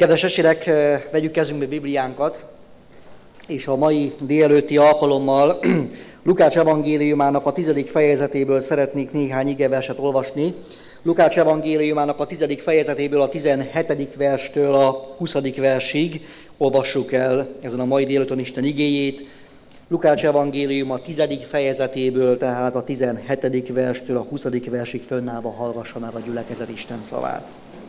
Kedves testvérek, vegyük kezünkbe Bibliánkat, és a mai délelőtti alkalommal Lukács evangéliumának a 10. fejezetéből szeretnék néhány igeverset olvasni. Lukács evangéliumának a 10. fejezetéből a 17. verstől a 20. versig olvassuk el ezen a mai délelőttön Isten igéjét. Lukács evangélium a 10. fejezetéből, tehát a 17. verstől a 20. versig fönnállva hallgassa meg a gyülekezet Isten szavát.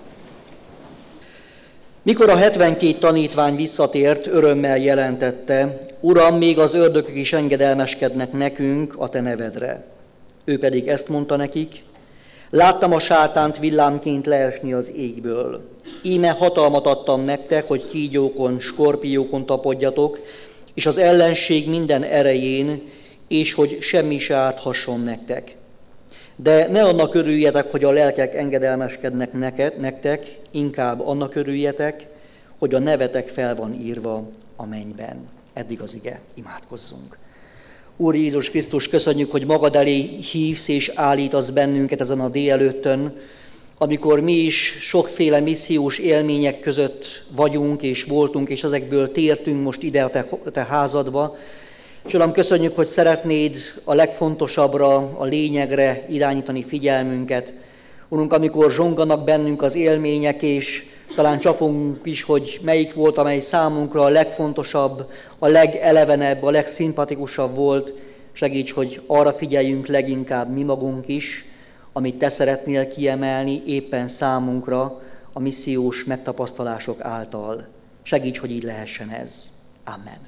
Mikor a 72 tanítvány visszatért, örömmel jelentette: Uram, még az ördögök is engedelmeskednek nekünk a te nevedre. Ő pedig ezt mondta nekik: Láttam a sátánt villámként leesni az égből. Íme hatalmat adtam nektek, hogy kígyókon, skorpiókon tapodjatok, és az ellenség minden erején, és hogy semmi se árthasson nektek. De ne annak örüljetek, hogy a lelkek engedelmeskednek nektek, inkább annak örüljetek, hogy a nevetek fel van írva a mennyben. Eddig az ige, imádkozzunk. Úr Jézus Krisztus, köszönjük, hogy magad elé hívsz és állítasz bennünket ezen a délelőttön, amikor mi is sokféle missziós élmények között vagyunk és voltunk, és ezekből tértünk most ide a te házadba. És Uram, köszönjük, hogy szeretnéd a legfontosabbra, a lényegre irányítani figyelmünket. Urunk, amikor zsonganak bennünk az élmények, és talán csapunk is, hogy melyik volt, amely számunkra a legfontosabb, a legelevenebb, a legszimpatikusabb volt, segíts, hogy arra figyeljünk leginkább mi magunk is, amit te szeretnél kiemelni éppen számunkra a missziós megtapasztalások által. Segíts, hogy így lehessen ez. Amen.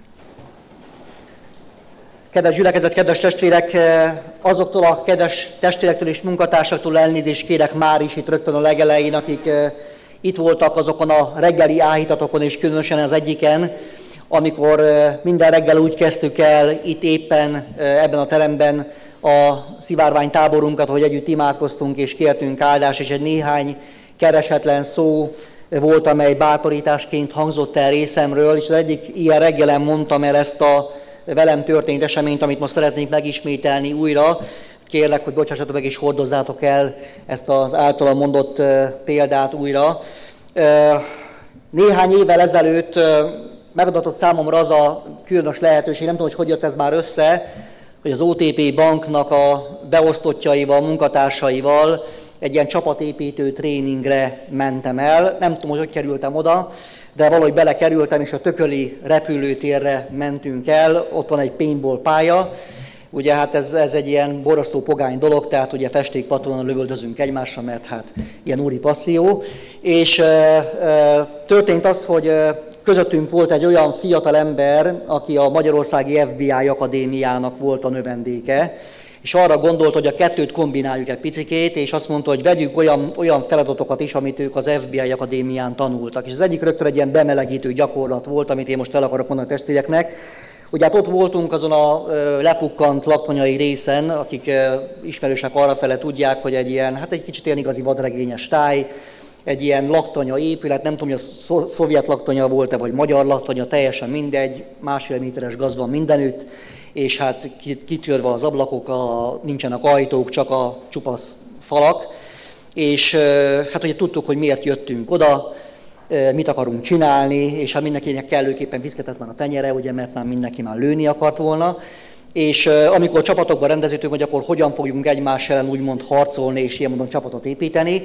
Kedves gyülekezet, kedves testvérek, azoktól a kedves testvérektől és munkatársaktól elnézést kérek már is itt rögtön a legelején, akik itt voltak azokon a reggeli áhítatokon, és különösen az egyiken, amikor minden reggel úgy kezdtük el itt éppen ebben a teremben a szivárvány táborunkat, hogy együtt imádkoztunk és kértünk áldást, és egy néhány keresetlen szó volt, amely bátorításként hangzott el részemről, és az egyik ilyen reggelen mondtam el ezt a velem történt eseményt, amit most szeretnénk megismételni újra. Kérlek, hogy bocsássatok meg és hordozzátok el ezt az általam mondott példát újra. Néhány évvel ezelőtt megadatott számomra az a különös lehetőség, nem tudom, hogy jött ez már össze, hogy az OTP banknak a beosztottjaival, munkatársaival egy ilyen csapatépítő tréningre mentem el. Nem tudom, hogy kerültem oda, de valahogy belekerültem, és a Tököli repülőtérre mentünk el, ott van egy paintball pálya, ugye hát ez egy ilyen borzasztó pogány dolog, tehát ugye festékpatronon lövöldözünk egymásra, mert hát ilyen úri passzió, és történt az, hogy közöttünk volt egy olyan fiatal ember, aki a Magyarországi FBI Akadémiának volt a növendéke, és arra gondolt, hogy a kettőt kombináljuk egy picikét, és azt mondta, hogy vegyük olyan feladatokat is, amit ők az FBI Akadémián tanultak. És az egyik rögtön egy ilyen bemelegítő gyakorlat volt, amit én most el akarok mondani a testvéreknek. Ugye hát ott voltunk azon a lepukkant laktanyai részen, akik ismerősek arrafele tudják, hogy egy ilyen, hát egy kicsit ilyen igazi vadregényes táj, egy ilyen laktanya épület, nem tudom, hogy a szovjet laktanya volt-e, vagy magyar laktanya, teljesen mindegy, 1,5 méteres gaz van mindenütt, és hát kitörve az ablakok, nincsenek ajtók, csak a csupasz falak, és hát ugye tudtuk, hogy miért jöttünk oda, mit akarunk csinálni, és hát mindenkinek kellőképpen viszketett már a tenyere, ugye, mert már mindenki már lőni akart volna, és amikor csapatokban rendeződtünk, hogy akkor hogyan fogjunk egymás ellen úgymond harcolni, és ilyen módon csapatot építeni,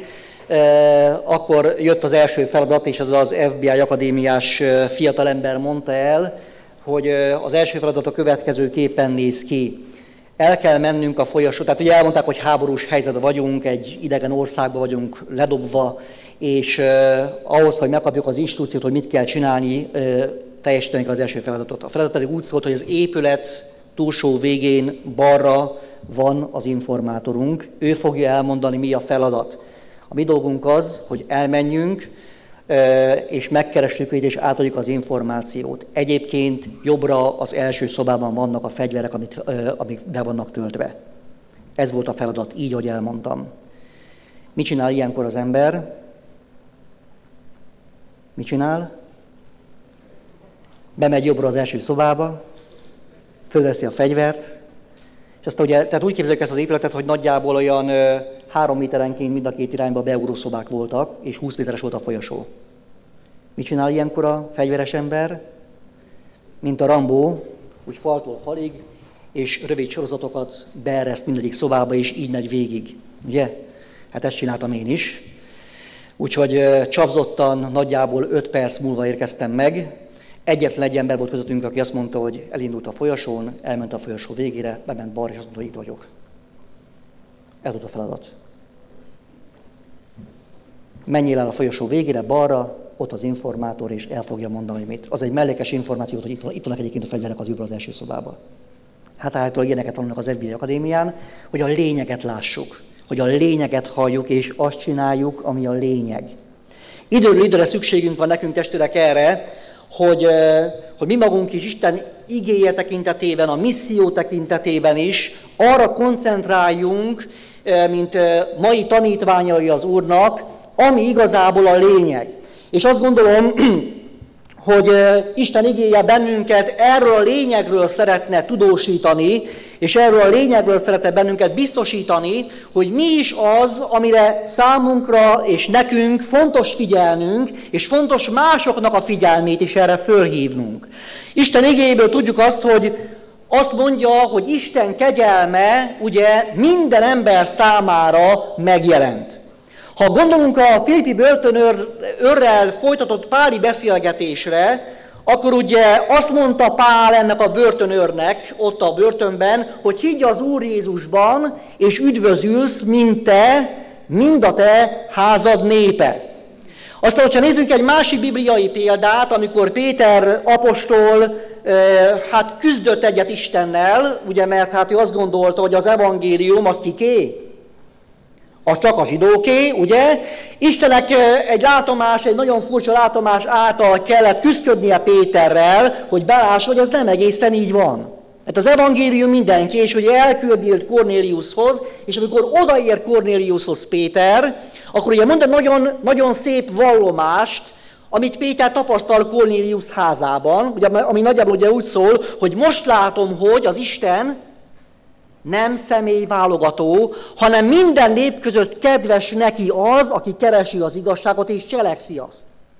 akkor jött az első feladat, és az FBI akadémiás fiatalember mondta el, hogy az első feladat a következőképpen néz ki. El kell mennünk a folyosó, tehát ugye elmondták, hogy háborús helyzetben vagyunk, egy idegen országban vagyunk ledobva, és ahhoz, hogy megkapjuk az instrukciót, hogy mit kell csinálni, teljesítenek az első feladatot. A feladat pedig úgy szólt, hogy az épület túlsó végén balra van az informátorunk, ő fogja elmondani, mi a feladat. A mi dolgunk az, hogy elmenjünk, és megkeressük őt, és átadjuk az információt. Egyébként jobbra az első szobában vannak a fegyverek, amik be vannak töltve. Ez volt a feladat, így, ahogy elmondtam. Mit csinál ilyenkor az ember? Mit csinál? Bemegy jobbra az első szobába, fölveszi a fegyvert, és aztán ugye, tehát úgy képzeljük ezt az épületet, hogy nagyjából olyan 3 méterenként mind a két irányba beugró szobák voltak, és 20 méteres volt a folyosó. Mit csinál ilyenkor a fegyveres ember? Mint a Rambó, úgy faltól falig, és rövid sorozatokat beereszt mindegyik szobába, és így megy végig. Ugye? Hát ezt csináltam én is. Úgyhogy csapzottan nagyjából 5 perc múlva érkeztem meg. Egyetlen egy ember volt közöttünk, aki azt mondta, hogy elindult a folyosón, elment a folyosó végére, bement balra, és azt mondta, hogy itt vagyok. Ez volt a feladat. Menjél el a folyosó végére, balra, ott az informátor, és el fogja mondani, hogy mit. Az egy mellékes információ, hogy itt vannak egyébként a fegyverek az űrből az első szobában. Hát állítólag ilyeneket tanulnak az FBI Akadémián, hogy a lényeget lássuk, hogy a lényeget halljuk, és azt csináljuk, ami a lényeg. Időről időre szükségünk van nekünk, testvérek, erre, hogy mi magunk is Isten igéje tekintetében, a misszió tekintetében is arra koncentráljunk, mint mai tanítványai az Úrnak, ami igazából a lényeg. És azt gondolom, hogy Isten igéje bennünket erről a lényegről szeretne tudósítani, és erről a lényegről szeretne bennünket biztosítani, hogy mi is az, amire számunkra és nekünk fontos figyelnünk, és fontos másoknak a figyelmét is erre fölhívnunk. Isten igéjéből tudjuk azt, hogy azt mondja, hogy Isten kegyelme ugye minden ember számára megjelent. Ha gondolunk a Filippi börtönőrrel folytatott páli beszélgetésre, akkor ugye azt mondta Pál ennek a börtönőrnek ott a börtönben, hogy higgy az Úr Jézusban, és üdvözülsz, mind a te házad népe. Aztán, hogyha nézzünk egy másik bibliai példát, amikor Péter apostol küzdött egyet Istennel, ugye, mert hát ő azt gondolta, hogy az evangélium az kiké? Az csak a zsidóké, ugye? Istennek egy látomás, egy nagyon furcsa látomás által kellett küszködnie Péterrel, hogy belássa, hogy ez nem egészen így van. Hát az evangélium mindenki, és ugye elküldi Kornéliushoz, és amikor odaér Kornéliushoz Péter, akkor ugye mond egy nagyon, nagyon szép vallomást, amit Péter tapasztal Kornélius házában, ugye, ami nagyjából ugye úgy szól, hogy most látom, hogy az Isten nem személyválogató, hanem minden nép között kedves neki az, aki keresi az igazságot és cselekszi azt.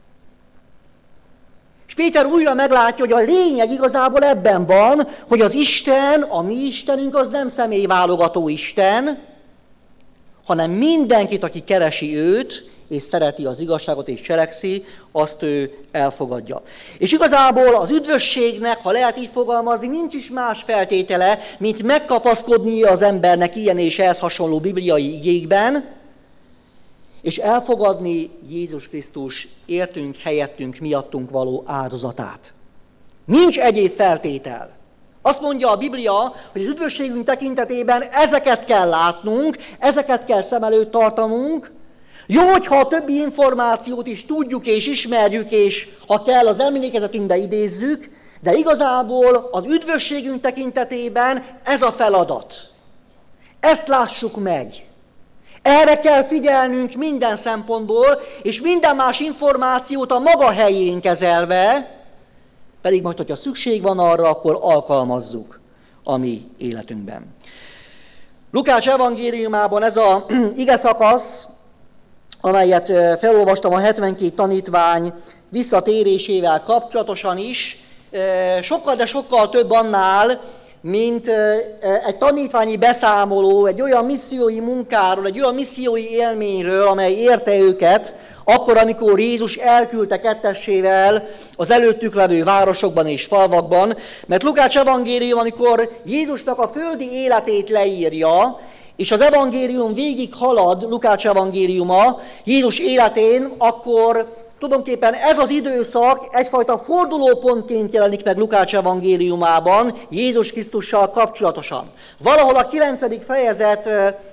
És Péter újra meglátja, hogy a lényeg igazából ebben van, hogy az Isten, a mi Istenünk, az nem személyválogató Isten, hanem mindenkit, aki keresi őt, és szereti az igazságot és cselekszi, azt ő elfogadja. És igazából az üdvösségnek, ha lehet így fogalmazni, nincs is más feltétele, mint megkapaszkodnia az embernek ilyen és ehhez hasonló bibliai igékben, és elfogadni Jézus Krisztus értünk, helyettünk, miattunk való áldozatát. Nincs egyéb feltétel. Azt mondja a Biblia, hogy az üdvösségünk tekintetében ezeket kell látnunk, ezeket kell szem előtt tartanunk. Jó, hogyha a többi információt is tudjuk és ismerjük, és ha kell, az emlékezetünkbe idézzük, de igazából az üdvösségünk tekintetében ez a feladat. Ezt lássuk meg. Erre kell figyelnünk minden szempontból, és minden más információt a maga helyén kezelve, pedig majd, hogyha szükség van arra, akkor alkalmazzuk a mi életünkben. Lukács evangéliumában ez az ige szakasz, amelyet felolvastam a 72 tanítvány visszatérésével kapcsolatosan is, sokkal, de sokkal több annál, mint egy tanítványi beszámoló, egy olyan missziói munkáról, egy olyan missziói élményről, amely érte őket, akkor, amikor Jézus elküldte kettessével az előttük levő városokban és falvakban, mert Lukács evangélium, amikor Jézusnak a földi életét leírja, és az evangélium végig halad, Lukács evangéliuma, Jézus életén, akkor tulajdonképpen ez az időszak egyfajta fordulópontként jelenik meg Lukács evangéliumában Jézus Krisztussal kapcsolatosan. Valahol a 9. fejezet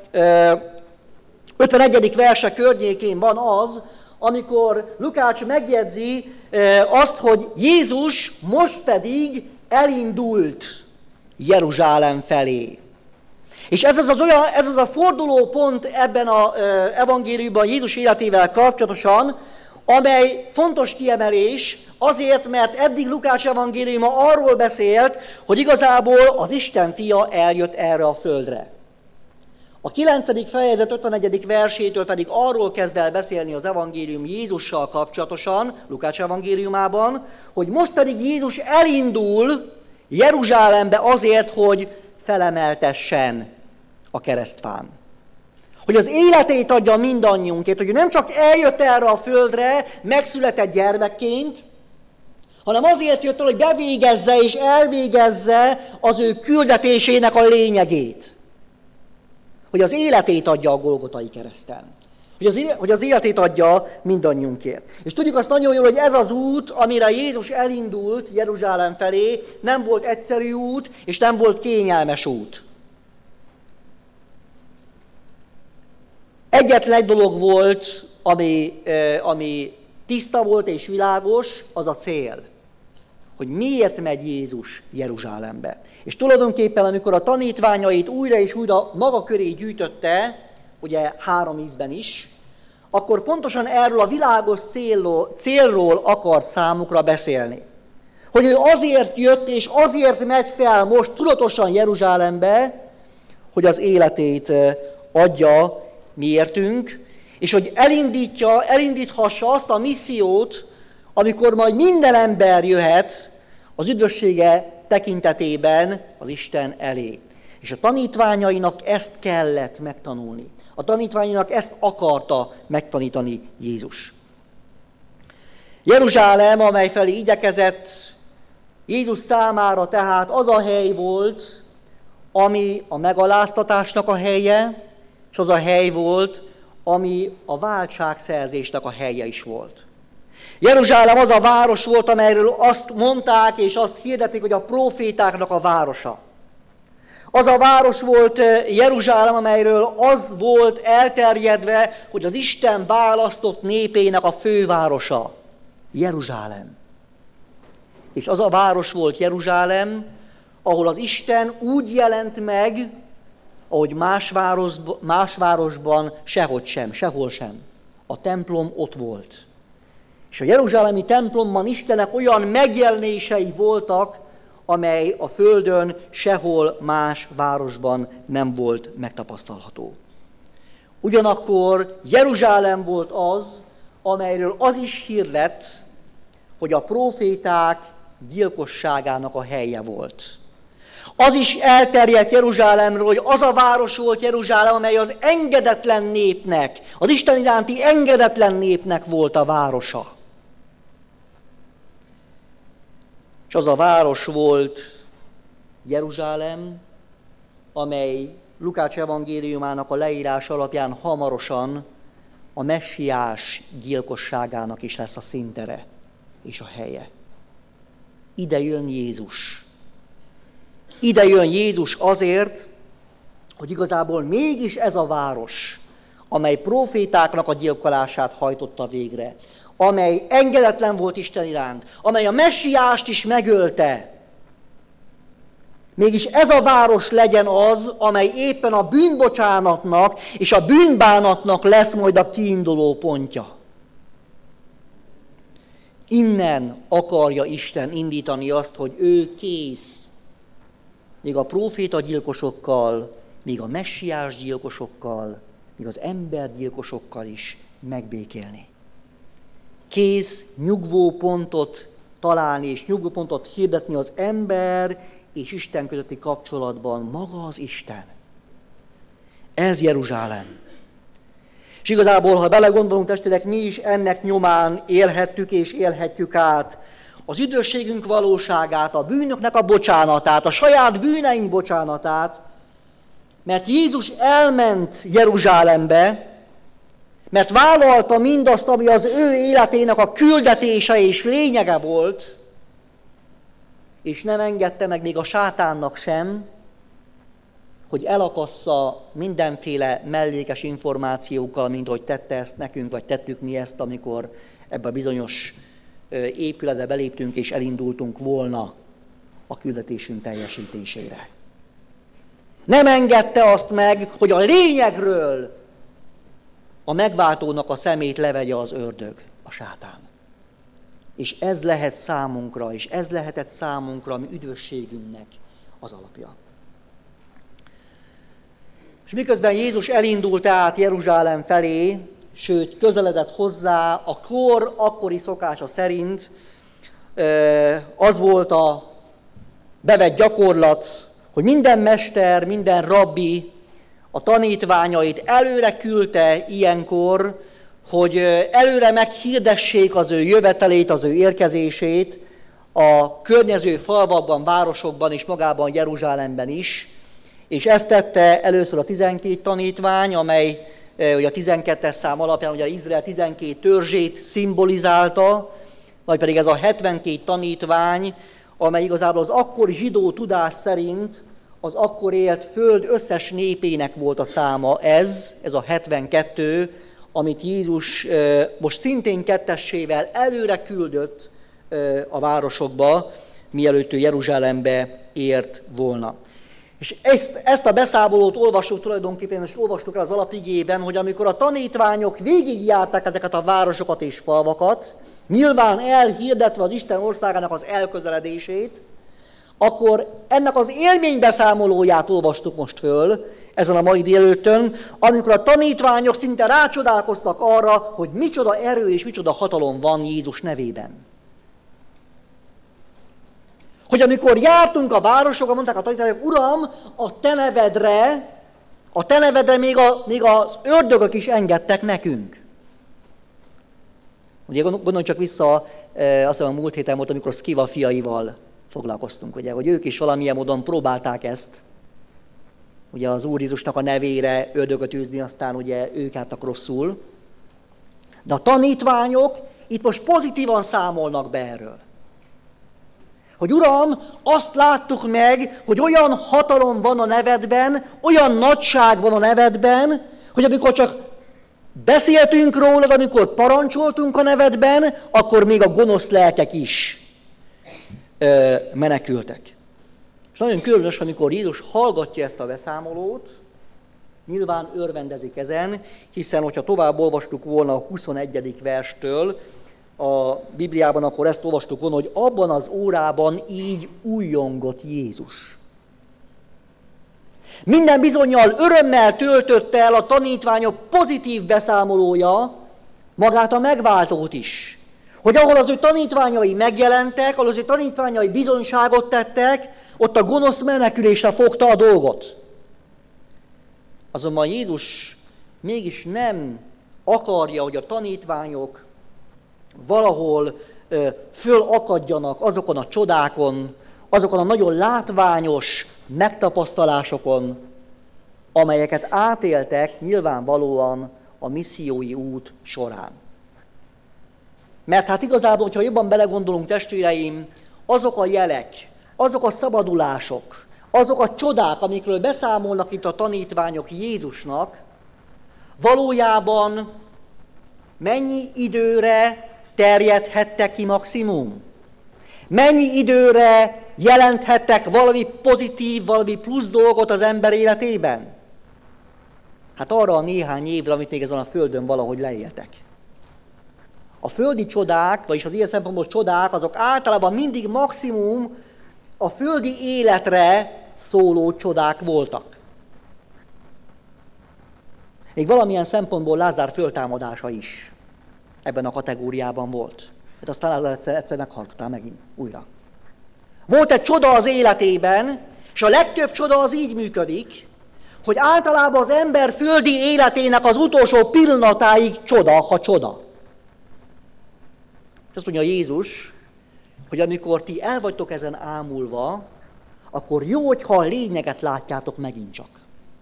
51. verse környékén van az, amikor Lukács megjegyzi azt, hogy Jézus most pedig elindult Jeruzsálem felé. És ez az a fordulópont ebben az evangéliumban Jézus életével kapcsolatosan, amely fontos kiemelés azért, mert eddig Lukács evangéliuma arról beszélt, hogy igazából az Isten fia eljött erre a földre. A 9. fejezet 51. versétől pedig arról kezd el beszélni az evangélium Jézussal kapcsolatosan, Lukács evangéliumában, hogy most pedig Jézus elindul Jeruzsálembe azért, hogy felemeltessen a keresztfán. Hogy az életét adja mindannyiunkért, hogy nem csak eljött erre a földre, megszületett gyermekként, hanem azért jött el, hogy bevégezze és elvégezze az ő küldetésének a lényegét. Hogy az életét adja a Golgotai kereszten. Hogy az életét adja mindannyiunkért. És tudjuk azt nagyon jól, hogy ez az út, amire Jézus elindult Jeruzsálem felé, nem volt egyszerű út, és nem volt kényelmes út. Egyetlen egy dolog volt, ami tiszta volt és világos, az a cél. Hogy miért megy Jézus Jeruzsálembe. És tulajdonképpen, amikor a tanítványait újra és újra maga köré gyűjtötte, ugye 3 ízben is, akkor pontosan erről a világos célról akart számukra beszélni. Hogy ő azért jött és azért megy fel most tudatosan Jeruzsálembe, hogy az életét adja miértünk, és hogy elindíthassa azt a missziót, amikor majd minden ember jöhet az üdvössége tekintetében az Isten elé. És a tanítványainak ezt kellett megtanulni. A tanítványainak ezt akarta megtanítani Jézus. Jeruzsálem, amely felé igyekezett, Jézus számára tehát az a hely volt, ami a megaláztatásnak a helye, és az a hely volt, ami a váltságszerzésnek a helye is volt. Jeruzsálem az a város volt, amelyről azt mondták és azt hirdették, hogy a prófétáknak a városa. Az a város volt Jeruzsálem, amelyről az volt elterjedve, hogy az Isten választott népének a fővárosa. Jeruzsálem. És az a város volt Jeruzsálem, ahol az Isten úgy jelent meg, ahogy más városban sehol sem. A templom ott volt. És a jeruzsálemi templomban Istennek olyan megjelenései voltak, amely a földön sehol más városban nem volt megtapasztalható. Ugyanakkor Jeruzsálem volt az, amelyről az is hír lett, hogy a próféták gyilkosságának a helye volt. Az is elterjedt Jeruzsálemről, hogy az a város volt Jeruzsálem, amely az engedetlen népnek, az Isten iránti engedetlen népnek volt a városa. És az a város volt Jeruzsálem, amely Lukács evangéliumának a leírása alapján hamarosan a messiás gyilkosságának is lesz a színtere és a helye. Ide jön Jézus. Ide jön Jézus azért, hogy igazából mégis ez a város, amely prófétáknak a gyilkolását hajtotta végre, amely engedetlen volt Isten iránt, amely a messiást is megölte, mégis ez a város legyen az, amely éppen a bűnbocsánatnak és a bűnbánatnak lesz majd a kiinduló pontja. Innen akarja Isten indítani azt, hogy ő kész, még a prófétagyilkosokkal, még a messiás gyilkosokkal, még az embergyilkosokkal is megbékélni. Kész nyugvópontot találni és nyugvópontot hirdetni az ember és Isten közötti kapcsolatban, maga az Isten. Ez Jeruzsálem. És igazából, ha belegondolunk, testvérek, mi is ennek nyomán élhettük és élhetjük át az üdvösségünk valóságát, a bűnöknek a bocsánatát, a saját bűneink bocsánatát, mert Jézus elment Jeruzsálembe, mert vállalta mindazt, ami az ő életének a küldetése és lényege volt, és nem engedte meg még a sátánnak sem, hogy elakassza mindenféle mellékes információkkal, mint hogy tette ezt nekünk, vagy tettük mi ezt, amikor ebbe a bizonyos épületbe beléptünk és elindultunk volna a küldetésünk teljesítésére. Nem engedte azt meg, hogy a lényegről a megváltónak a szemét levegye az ördög, a sátán. És ez lehet számunkra, és ez lehetett számunkra, mi üdvösségünknek az alapja. És miközben Jézus elindult át Jeruzsálem felé, sőt közeledett hozzá, a kor akkori szokása szerint az volt a bevett gyakorlat, hogy minden mester, minden rabbi a tanítványait előre küldte ilyenkor, hogy előre meghirdessék az ő jövetelét, az ő érkezését a környező falvakban, városokban és magában Jeruzsálemben is. És ezt tette először a 12 tanítvány, amely ugye a 12-es szám alapján ugye Izrael 12 törzsét szimbolizálta, vagy pedig ez a 72 tanítvány, amely igazából az akkori zsidó tudás szerint az akkor élt föld összes népének volt a száma ez a 72, amit Jézus most szintén kettessével előre küldött a városokba, mielőtt ő Jeruzsálembe ért volna. És ezt a beszámolót olvastuk tulajdonképpen, és olvastuk el az alapigében, hogy amikor a tanítványok végigjárták ezeket a városokat és falvakat, nyilván elhirdetve az Isten országának az elközeledését, akkor ennek az élménybeszámolóját olvastuk most föl, ezen a mai délelőttön, amikor a tanítványok szinte rácsodálkoztak arra, hogy micsoda erő és micsoda hatalom van Jézus nevében. Hogy amikor jártunk a városokban, mondták a tanítványok, Uram, a te nevedre még az ördögök is engedtek nekünk. Ugye gondolj csak vissza, azt hiszem a múlt héten volt, amikor Szkiva fiaival foglalkoztunk, ugye, hogy ők is valamilyen módon próbálták ezt, ugye az Úr Jézusnak a nevére ördögöt űzni, aztán ugye ők álltak rosszul. De a tanítványok itt most pozitívan számolnak be erről. Hogy Uram, azt láttuk meg, hogy olyan hatalom van a nevedben, olyan nagyság van a nevedben, hogy amikor csak beszéltünk rólad, amikor parancsoltunk a nevedben, akkor még a gonosz lelkek is menekültek. És nagyon különös, amikor Jézus hallgatja ezt a beszámolót, nyilván örvendezik ezen, hiszen hogyha tovább olvastuk volna a 21. verstől a Bibliában, akkor ezt olvastuk volna, hogy abban az órában így újjongott Jézus. Minden bizonnyal örömmel töltötte el a tanítványok pozitív beszámolója magát a megváltót is. Hogy ahol az ő tanítványai megjelentek, ahol az ő tanítványai bizonyságot tettek, ott a gonosz menekülésre fogta a dolgot. Azonban Jézus mégis nem akarja, hogy a tanítványok valahol fölakadjanak azokon a csodákon, azokon a nagyon látványos megtapasztalásokon, amelyeket átéltek nyilvánvalóan a missziói út során. Mert hát igazából, hogyha jobban belegondolunk, testvéreim, azok a jelek, azok a szabadulások, azok a csodák, amikről beszámolnak itt a tanítványok Jézusnak, valójában mennyi időre terjedhettek ki maximum? Mennyi időre jelenthettek valami pozitív, valami plusz dolgot az ember életében? Hát arra a néhány évre, amit még ezen a földön valahogy leéltek. A földi csodák, vagyis az ilyen szempontból csodák, azok általában mindig maximum a földi életre szóló csodák voltak. Még valamilyen szempontból Lázár föltámadása is ebben a kategóriában volt. Hát aztán Lázár egyszer meghalt megint újra. Volt egy csoda az életében, és a legtöbb csoda az így működik, hogy általában az ember földi életének az utolsó pillanatáig csoda, ha csoda. És azt mondja Jézus, hogy amikor ti el vagytok ezen ámulva, akkor jó, hogyha a lényeget látjátok megint csak.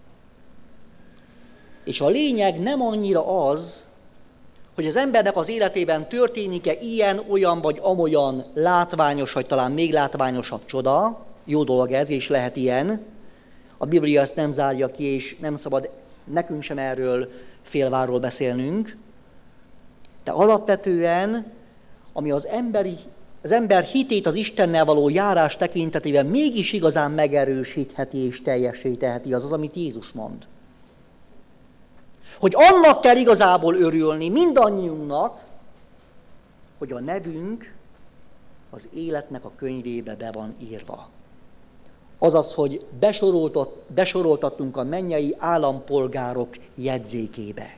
És a lényeg nem annyira az, hogy az embernek az életében történik-e ilyen, olyan vagy amolyan látványos, vagy talán még látványosabb csoda, jó dolog ez, és lehet ilyen. A Biblia ezt nem zárja ki, és nem szabad nekünk sem erről félvárról beszélnünk. De alapvetően, ami az ember hitét az Istennel való járás tekintetében mégis igazán megerősítheti és teljessé teheti, az, amit Jézus mond. Hogy annak kell igazából örülni mindannyiunknak, hogy a nevünk az életnek a könyvébe be van írva. azaz, hogy besoroltattunk a mennyei állampolgárok jegyzékébe.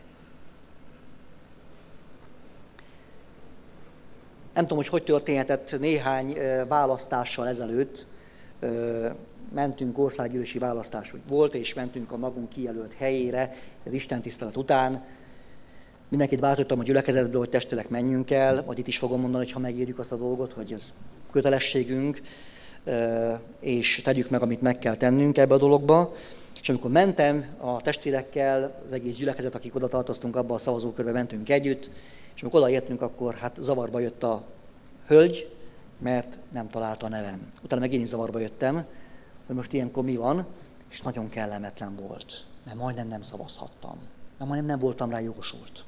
Nem tudom, hogy történhetett néhány választással ezelőtt. Mentünk, országgyűlési választás volt, és mentünk a magunk kijelölt helyére, az istentisztelet után. Mindenkit váltottam a gyülekezetből, hogy testileg menjünk el, majd itt is fogom mondani, hogy ha megírjuk azt a dolgot, hogy ez kötelességünk, és tegyük meg, amit meg kell tennünk ebbe a dologba. És amikor mentem a testvérekkel, az egész gyülekezet, akik oda tartoztunk, abba a szavazókörbe mentünk együtt, és amikor odaértünk, akkor hát zavarba jött a hölgy, mert nem találta a nevem. Utána meg én is zavarba jöttem, hogy most ilyenkor mi van, és nagyon kellemetlen volt, mert majdnem nem szavazhattam, mert majdnem nem voltam rá jogosult.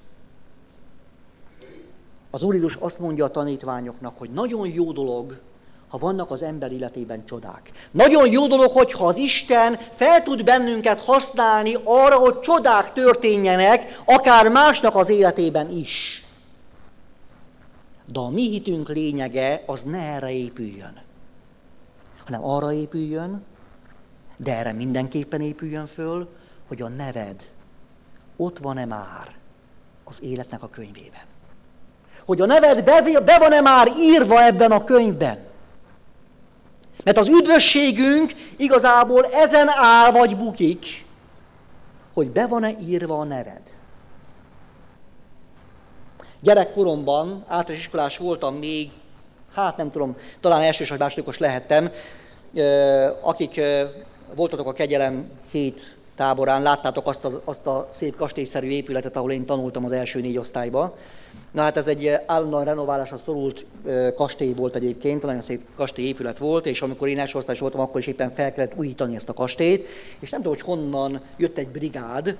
Az Úr Jézus azt mondja a tanítványoknak, hogy nagyon jó dolog, ha vannak az ember életében csodák. Nagyon jó dolog, hogyha az Isten fel tud bennünket használni arra, hogy csodák történjenek, akár másnak az életében is. De a mi hitünk lényege az ne erre épüljön, hanem arra épüljön, de erre mindenképpen épüljön föl, hogy a neved ott van-e már az életnek a könyvében. Hogy a neved be van-e már írva ebben a könyvben. Mert az üdvösségünk igazából ezen áll vagy bukik, hogy be van-e írva a neved. Gyerekkoromban, általános iskolás voltam még, hát nem tudom, talán elsős vagy másodikos lehettem, akik voltatok a Kegyelem 7 táborán, láttátok azt a szép kastélyszerű épületet, ahol én tanultam az első 4 osztályba. Na hát ez egy állandóan renoválásra szorult kastély volt egyébként, nagyon szép kastélyépület volt, és amikor én első osztályos voltam, akkor is éppen fel kellett újítani ezt a kastélyt, és nem tudom, hogy honnan jött egy brigád,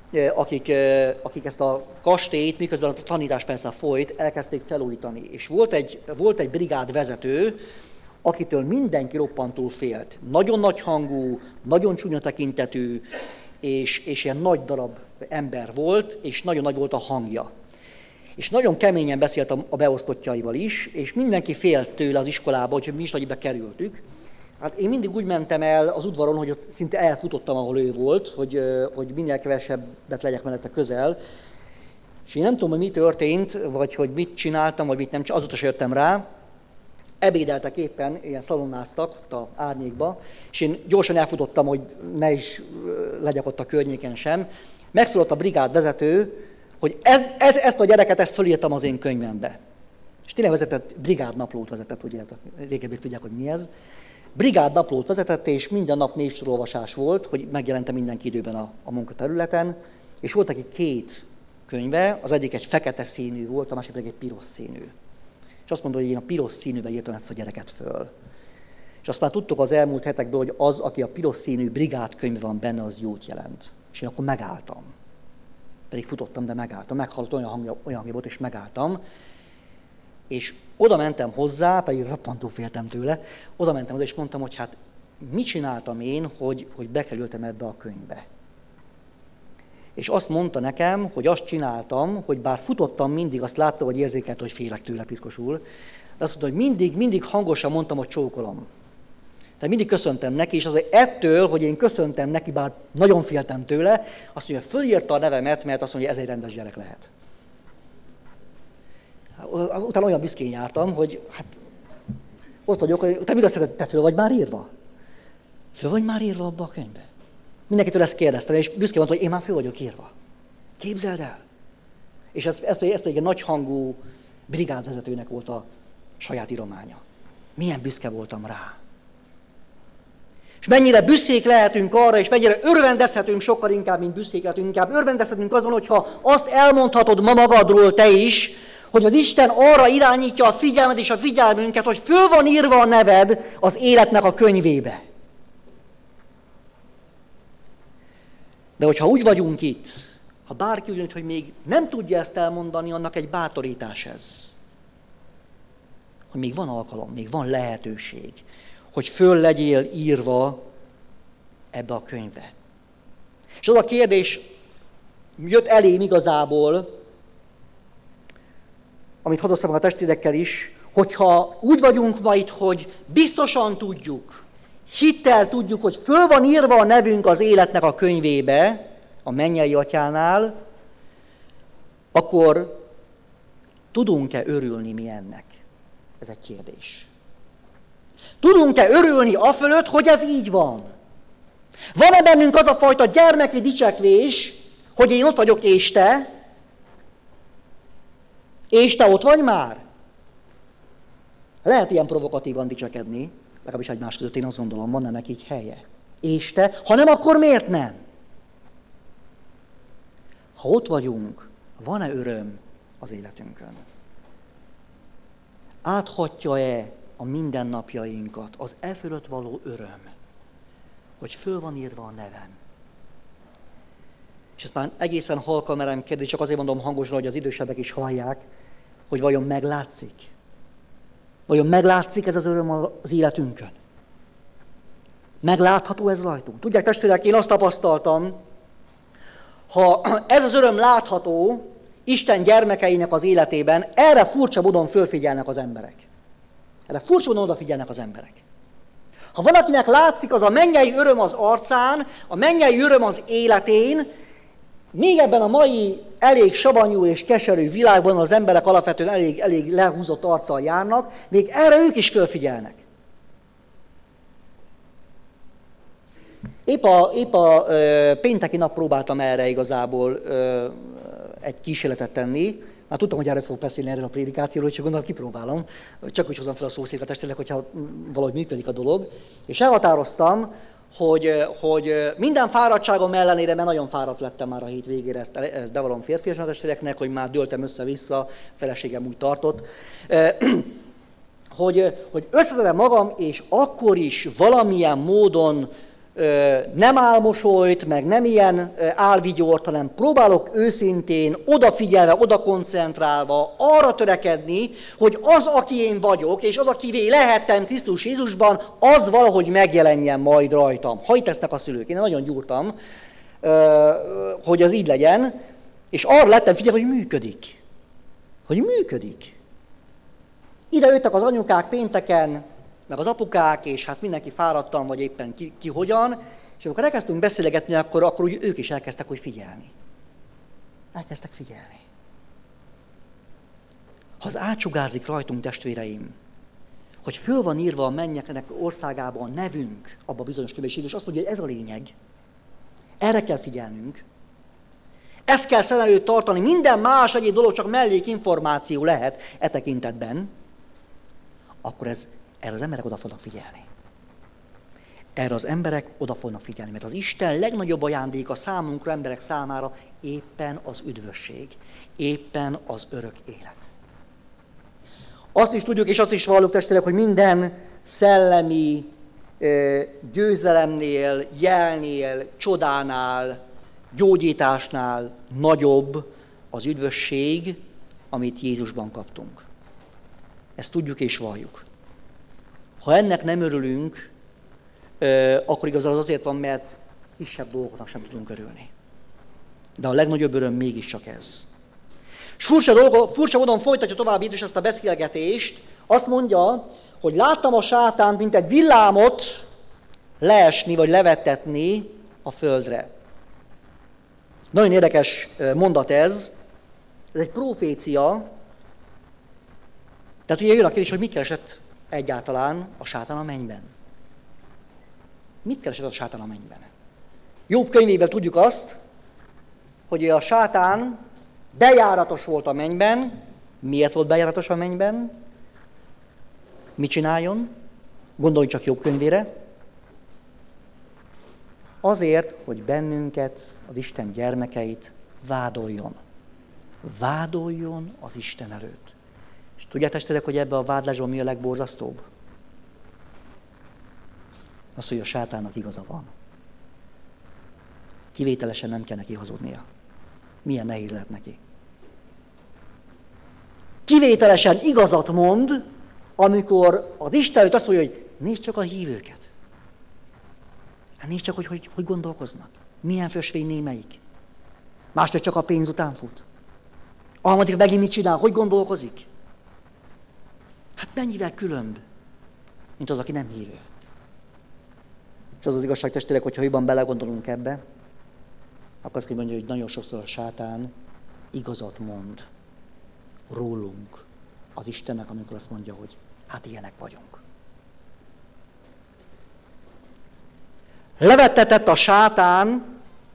akik ezt a kastélyt, miközben a tanítás persze folyt, elkezdték felújítani. És volt egy brigád vezető, akitől mindenki roppantul félt. Nagyon nagy hangú, nagyon csúnya tekintetű, és ilyen nagy darab ember volt, és nagyon nagy volt a hangja. És nagyon keményen beszélt a beosztottjaival is, és mindenki félt tőle az iskolába, hogy mi is nagyibe kerültük. Hát én mindig úgy mentem el az udvaron, hogy ott szinte elfutottam, ahol ő volt, hogy minél kevesebbet legyek mellette közel. És én nem tudom, hogy mi történt, vagy hogy mit csináltam, vagy mit nem, csak azóta se jöttem rá. Ebédeltek éppen, ilyen szalonnáztak ott a árnyékba, és én gyorsan elfutottam, hogy ne is legyek ott a környéken sem. Megszólott a brigád vezető, hogy ezt a gyereket, ezt fölírtam az én könyvembe. És tényleg vezetett, brigádnaplót vezetett, ugye, régebbi tudják, hogy mi ez. Brigádnaplót vezetett, és minden nap névsorolvasás volt, hogy megjelentem mindenki időben a munkaterületen, és volt neki 2 könyve, az egyik egy fekete színű volt, a másik pedig egy piros színű. És azt mondta, hogy én a piros színűbe írtam ezt a gyereket föl. És azt már tudtuk az elmúlt hetekből, hogy az, aki a piros színű brigád könyv van benne, az jót jelent. És én akkor megálltam. Pedig futottam, de megálltam. Meghallott, olyan hangja volt, és megálltam. És oda mentem hozzá, pedig rappantó féltem tőle, oda mentem hozzá, és mondtam, hogy hát mit csináltam én, hogy bekerültem ebbe a könyvbe. És azt mondta nekem, hogy azt csináltam, hogy bár futottam mindig, azt látta, hogy érzékelt, hogy félek tőle piszkosul, de azt mondta, hogy mindig hangosan mondtam, hogy csókolom. Tehát mindig köszöntem neki, és azért ettől, hogy én köszöntem neki, bár nagyon féltem tőle, azt mondja, fölírta a nevemet, mert azt mondja, ez egy rendes gyerek lehet. Utána olyan büszkén jártam, hogy hát ott vagyok, hogy te még azt mondod, te föl vagy már írva? Föl vagy már írva abba a könyvbe? Mindenkitől ezt kérdeztem, és büszkén mondta, hogy én már föl vagyok írva. Képzeld el! És ezt egy nagyhangú brigádvezetőnek volt a saját írománya. Milyen büszke voltam rá. És mennyire büszkék lehetünk arra, és mennyire örvendezhetünk sokkal inkább, mint büszkék lehetünk, inkább örvendezhetünk azon, hogyha azt elmondhatod ma magadról te is, hogy az Isten arra irányítja a figyelmet és a figyelmünket, hogy föl van írva a neved az életnek a könyvébe. De hogyha úgy vagyunk itt, ha bárki úgy, hogy még nem tudja ezt elmondani, annak egy bátorítás ez. Hogy még van alkalom, még van lehetőség, hogy föl legyél írva ebbe a könyvbe. És az a kérdés jött elém igazából, amit hoztam a testvérekkel is, hogyha úgy vagyunk ma itt, hogy biztosan tudjuk, hittel tudjuk, hogy föl van írva a nevünk az életnek a könyvébe, a mennyei atyánál, akkor tudunk-e örülni mi ennek? Ez egy kérdés. Tudunk-e örülni afölött, hogy ez így van? Van-e bennünk az a fajta gyermeki dicsekvés, hogy én ott vagyok, és te? És te ott vagy már? Lehet ilyen provokatívan dicsekedni, legalábbis egymás között én azt gondolom, van ennek így helye. És te? Ha nem, akkor miért nem? Ha ott vagyunk, van-e öröm az életünkön? Áthatja-e a mindennapjainkat az e fölött való öröm, hogy föl van írva a nevem? És ezt már egészen halkan merem kérdezni, csak azért mondom hangosan, hogy az idősebbek is hallják, hogy vajon meglátszik? Vajon meglátszik ez az öröm az életünkön? Meglátható ez rajtunk? Tudják, testvérek, én azt tapasztaltam, ha ez az öröm látható Isten gyermekeinek az életében, erre furcsa módon fölfigyelnek az emberek. Erre furcsa módon odafigyelnek az emberek. Ha valakinek látszik az a mennyei öröm az arcán, a mennyei öröm az életén, még ebben a mai elég savanyú és keserű világban az emberek alapvetően elég lehúzott arccal járnak, még erre ők is fölfigyelnek. Épp a pénteki nap próbáltam erre igazából egy kísérletet tenni. Már tudtam, hogy erre fogok beszélni erről a prédikációról, úgyhogy gondolom kipróbálom. Csak úgy hozom fel a szószéket testvérek, hogyha valahogy működik a dolog. És elhatároztam, hogy minden fáradtságom ellenére, mert nagyon fáradt lettem már a hét végére, ezt bevallom férfiasnak testvéreknek, hogy már dőltem össze-vissza, feleségem úgy tartott, hogy összeszedem magam, és akkor is valamilyen módon nem álmosolyt, meg nem ilyen álvigyort, hanem próbálok őszintén, odafigyelve, odakoncentrálva arra törekedni, hogy az, aki én vagyok, és az, akivé lehettem Krisztus Jézusban, az valahogy megjelenjen majd rajtam. Ha itt tesznek a szülők, én nagyon gyúrtam, hogy az így legyen, és arra lettem figyelni, hogy működik. Hogy működik. Ide jöttek az anyukák pénteken, meg az apukák, és hát mindenki fáradtan, vagy éppen ki hogyan, és amikor elkezdtünk beszélgetni, akkor úgy ők is elkezdtek hogy figyelni. Elkezdtek figyelni. Ha az átsugárzik rajtunk, testvéreim, hogy föl van írva a mennyeknek országában a nevünk, abba a bizonyos könyvben, és azt mondja, hogy ez a lényeg, erre kell figyelnünk, ezt kell szem előtt tartani, minden más egyéb dolog csak mellékinformáció lehet e tekintetben, akkor erre az emberek oda fognak figyelni. Erre az emberek oda fognak figyelni, mert az Isten legnagyobb ajándéka számunkra, emberek számára éppen az üdvösség, éppen az örök élet. Azt is tudjuk, és azt is valljuk testvérek, hogy minden szellemi győzelemnél, jelnél, csodánál, gyógyításnál nagyobb az üdvösség, amit Jézusban kaptunk. Ezt tudjuk és valljuk. Ha ennek nem örülünk, akkor igazából azért van, mert kisebb dolgoknak sem tudunk örülni. De a legnagyobb öröm mégiscsak ez. És furcsa módon folytatja tovább Jézus ezt a beszélgetést, azt mondja, hogy láttam a sátánt, mint egy villámot leesni vagy levettetni a földre. Nagyon érdekes mondat ez egy profécia. Tehát ugye jön a kérdés, hogy mit keresett egyáltalán a sátán a mennyben. Mit keresett a sátán a mennyben? Jobb könyvében tudjuk azt, hogy a sátán bejáratos volt a mennyben. Miért volt bejáratos a mennyben? Mit csináljon? Gondolj csak Jobb könyvére. Azért, hogy bennünket, az Isten gyermekeit vádoljon. Vádoljon az Isten előtt. És tudják testvérek, hogy ebben a vádlásban mi a legborzasztóbb? Az, hogy a sátánnak igaza van. Kivételesen nem kell neki hazudnia. Milyen nehéz lehet neki. Kivételesen igazat mond, amikor az Isten előtt azt mondja, hogy nézd csak a hívőket. Hát nézd csak, hogy gondolkoznak. Milyen fösvény némelyik. Másrészt csak a pénz után fut. A harmadik megint mit csinál, hogy gondolkozik? Hát mennyivel különb, mint az, aki nem hívő. És az az igazság testvérek, hogyha jobban belegondolunk ebbe, akkor azt kell mondani, hogy nagyon sokszor a sátán igazat mond rólunk, az Istennek, amikor azt mondja, hogy hát ilyenek vagyunk. Levettetett a sátán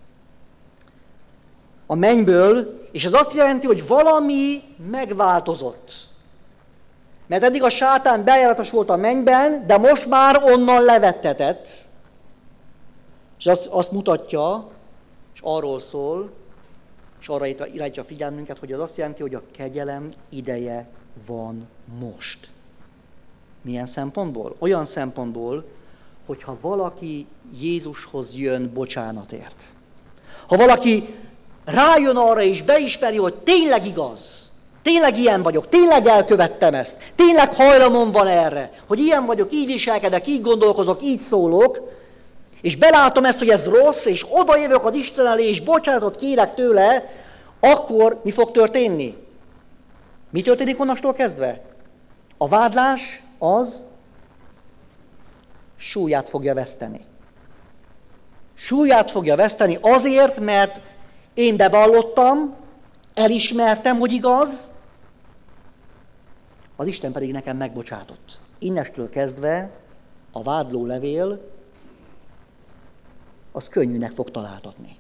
a mennyből, és ez azt jelenti, hogy valami megváltozott. Mert eddig a sátán bejáratos volt a mennyben, de most már onnan levettetett. És azt mutatja, és arról szól, és arra irányítja a figyelmünket, hogy az azt jelenti, hogy a kegyelem ideje van most. Milyen szempontból? Olyan szempontból, hogyha valaki Jézushoz jön bocsánatért. Ha valaki rájön arra és beismeri, hogy tényleg igaz, tényleg ilyen vagyok, tényleg elkövettem ezt, tényleg hajlamom van erre, hogy ilyen vagyok, így viselkedek, így gondolkozok, így szólok, és belátom ezt, hogy ez rossz, és odajövök az Isten elé, és bocsánatot kérek tőle, akkor mi fog történni? Mi történik onnastól kezdve? A vádlás az súlyát fogja veszteni. Súlyát fogja veszteni azért, mert én bevallottam, elismertem, hogy igaz, az Isten pedig nekem megbocsátott. Innestől kezdve a vádló levél az könnyűnek fog találtatni.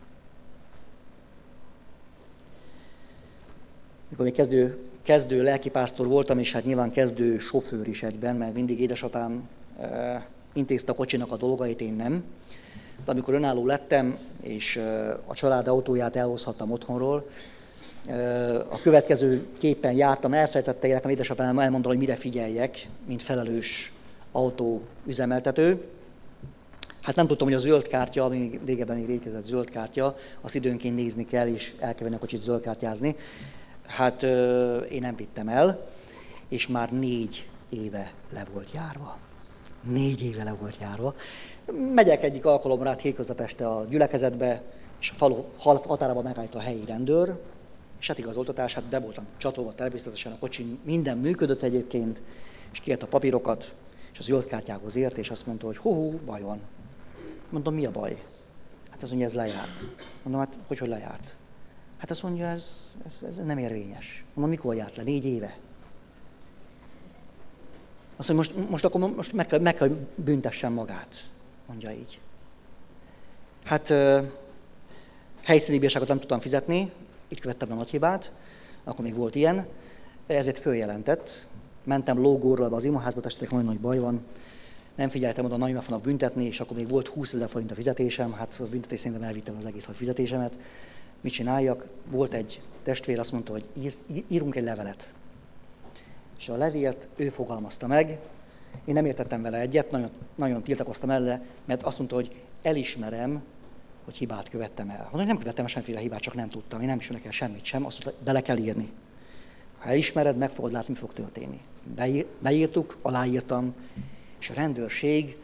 Mikor még kezdő lelkipásztor voltam, és hát nyilván kezdő sofőr is egyben, mert mindig édesapám intézte a kocsinak a dolgait, én nem. De amikor önálló lettem, és a család autóját elhozhattam otthonról, a következő képen jártam, elfelejtette nekem édesapám elmondani, hogy mire figyeljek, mint felelős autóüzemeltető. Hát nem tudtam, hogy a zöld kártya, ami régebben még létezett zöld kártya, azt időnként nézni kell, és el kell venni a kocsit zöldkártyázni. Hát én nem vittem el, és már 4 éve le volt járva. 4 éve le volt járva. Megyek egyik alkalomra át hétköznap este a gyülekezetbe, és a falu határában megállt a helyi rendőr, és hát igazoltatás, hát be voltam csatolva természetesen, a kocsin minden működött egyébként, és kért a papírokat, és az zöld kártyához ért, és azt mondta, hogy hú, baj van. Mondom, mi a baj? Hát azt mondja, ez lejárt. Mondom, hát hogy lejárt? Hát azt mondja, ez nem érvényes. Mondom, mikor járt le? 4 éve. Azt mondja, most meg kell büntessen magát, mondja így. Hát helyszíni bírságot nem tudtam fizetni, így követtem a nagy hibát, akkor még volt ilyen, ezért följelentett. Mentem lógórral az imaházba, testvérek, nagyon nagy baj van. Nem figyeltem oda, nagyon meg fognak büntetni, és akkor még volt 20 000 forint a fizetésem, hát a büntetés szerintem elvittem az egész fizetésemet. Mit csináljak? Volt egy testvér, azt mondta, hogy írunk egy levelet. És a levélt ő fogalmazta meg. Én nem értettem vele egyet, nagyon tiltakoztam ellene, mert azt mondta, hogy elismerem, hogy hibát követtem el. Mondom, hogy nem követtem el semmiféle hibát, csak nem tudtam. Én nem ismerek el semmit sem, azt mondta, bele kell írni. Ha elismered, meg fogod látni, mi fog történni. Beírtuk, aláírtam, és a rendőrség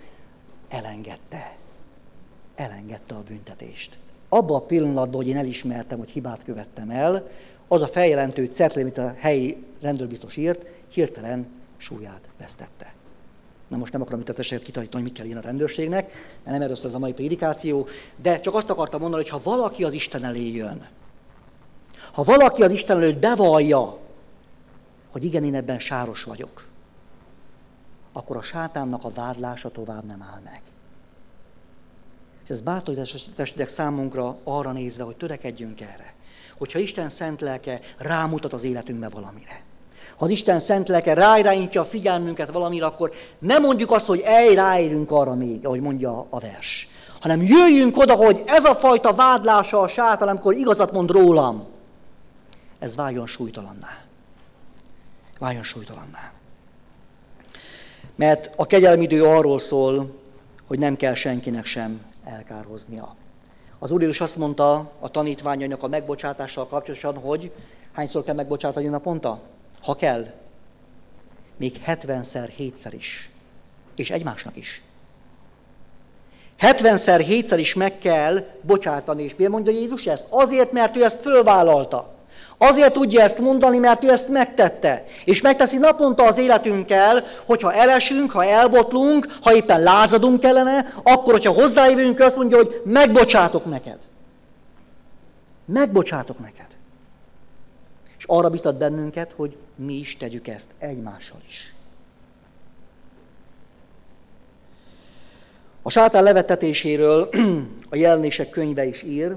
elengedte a büntetést. Abban a pillanatban, hogy én elismertem, hogy hibát követtem el, az a feljelentő cetli, amit a helyi rendőrbiztos írt, hirtelen súlyát vesztette. Na most nem akarom itt a testet kitanítani, hogy mit kell írni a rendőrségnek, mert nem erről szól ez a mai prédikáció, de csak azt akartam mondani, hogy ha valaki az Isten elé jön, ha valaki az Isten előtt bevallja, hogy igen, én ebben sáros vagyok, akkor a sátánnak a vádlása tovább nem áll meg. És ez bátorítás testvérek számunkra arra nézve, hogy törekedjünk erre. Hogyha Isten szent lelke rámutat az életünkbe valamire. Ha az Isten szent lelke ráirányítja a figyelmünket valamire, akkor nem mondjuk azt, hogy ráérünk arra még, ahogy mondja a vers. Hanem jöjjünk oda, hogy ez a fajta vádlása a sátán, amikor igazat mond rólam, ez váljon súlytalanná. Váljon súlytalanná. Mert a kegyelmidő arról szól, hogy nem kell senkinek sem elkárhoznia. Az Úr Jézus azt mondta a tanítványainak a megbocsátással kapcsolatosan, hogy hányszor kell megbocsátani naponta? Ha kell. Még 70-szer, 7-szer is. És egymásnak is. 70-szer, 7-szer is meg kell bocsátani. És miért mondja Jézus ezt? Azért, mert ő ezt fölvállalta. Azért tudja ezt mondani, mert ő ezt megtette. És megteszi naponta az életünkkel, hogyha elesünk, ha elbotlunk, ha éppen lázadunk kellene, akkor, hogyha hozzájövünk, azt mondja, hogy megbocsátok neked. Megbocsátok neked. És arra biztat bennünket, hogy mi is tegyük ezt egymással is. A sátán levettetéséről a Jelenések könyve is ír,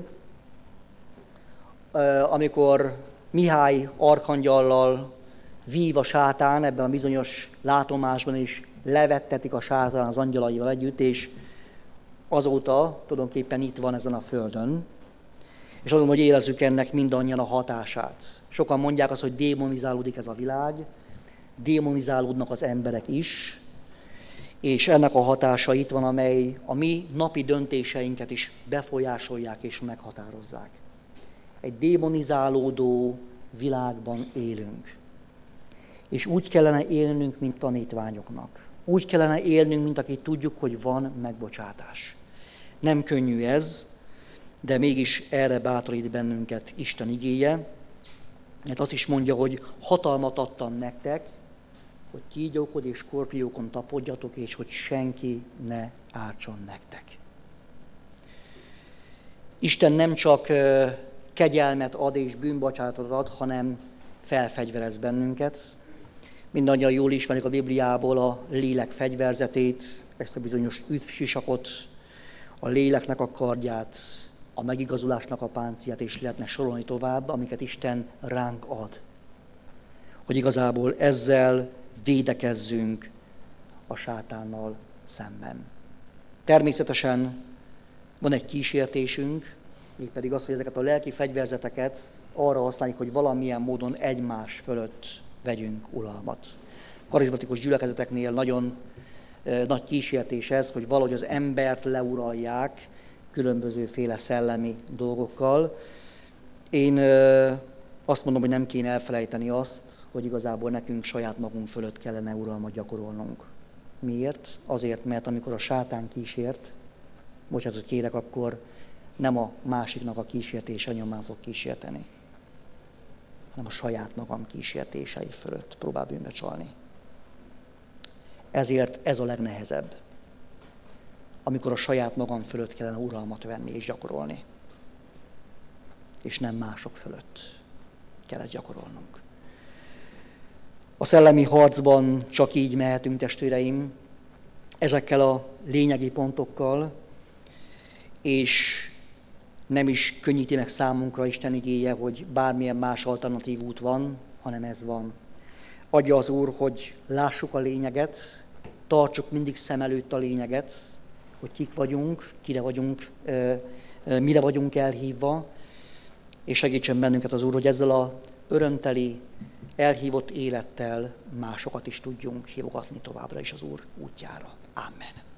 amikor Mihály arkangyallal vív a sátán ebben a bizonyos látomásban, és levettetik a sátán az angyalaival együtt, és azóta tulajdonképpen itt van ezen a földön. És azon, hogy érezzük ennek mindannyian a hatását. Sokan mondják azt, hogy démonizálódik ez a világ, démonizálódnak az emberek is, és ennek a hatása itt van, amely a mi napi döntéseinket is befolyásolják és meghatározzák. Egy démonizálódó világban élünk. És úgy kellene élnünk, mint tanítványoknak. Úgy kellene élnünk, mint akik tudjuk, hogy van megbocsátás. Nem könnyű ez, de mégis erre bátorít bennünket Isten igéje. Mert azt is mondja, hogy hatalmat adtam nektek, hogy kígyókon és skorpiókon tapodjatok, és hogy senki ne ártson nektek. Isten nem csak kegyelmet ad és bűnbocsánatot ad, hanem felfegyverez bennünket. Mindannyian jól ismerik a Bibliából a lélek fegyverzetét, ezt a bizonyos üdvsisakot, a léleknek a kardját, a megigazulásnak a páncélját, és lehetne sorolni tovább, amiket Isten ránk ad. Hogy igazából ezzel védekezzünk a sátánnal szemben. Természetesen van egy kísértésünk, mégpedig az, hogy ezeket a lelki fegyverzeteket arra használjuk, hogy valamilyen módon egymás fölött vegyünk uralmat. Karizmatikus gyülekezeteknél nagyon nagy kísértés ez, hogy valahogy az embert leuralják különbözőféle szellemi dolgokkal. Én azt mondom, hogy nem kéne elfelejteni azt, hogy igazából nekünk saját magunk fölött kellene uralmat gyakorolnunk. Miért? Azért, mert amikor a sátán kísért, bocsánatot kérek, akkor nem a másiknak a kísértése nyomán fog kísérteni, hanem a saját magam kísértései fölött próbál bűnbe csalni. Ezért ez a legnehezebb, amikor a saját magam fölött kellene uralmat venni és gyakorolni, és nem mások fölött kell ezt gyakorolnunk. A szellemi harcban csak így mehetünk, testvéreim, ezekkel a lényegi pontokkal, és nem is könnyíti meg számunkra Isten igéje, hogy bármilyen más alternatív út van, hanem ez van. Adja az Úr, hogy lássuk a lényeget, tartsuk mindig szem előtt a lényeget, hogy kik vagyunk, mire vagyunk elhívva, és segítsen bennünket az Úr, hogy ezzel a örömteli, elhívott élettel másokat is tudjunk hívogatni továbbra is az Úr útjára. Amen.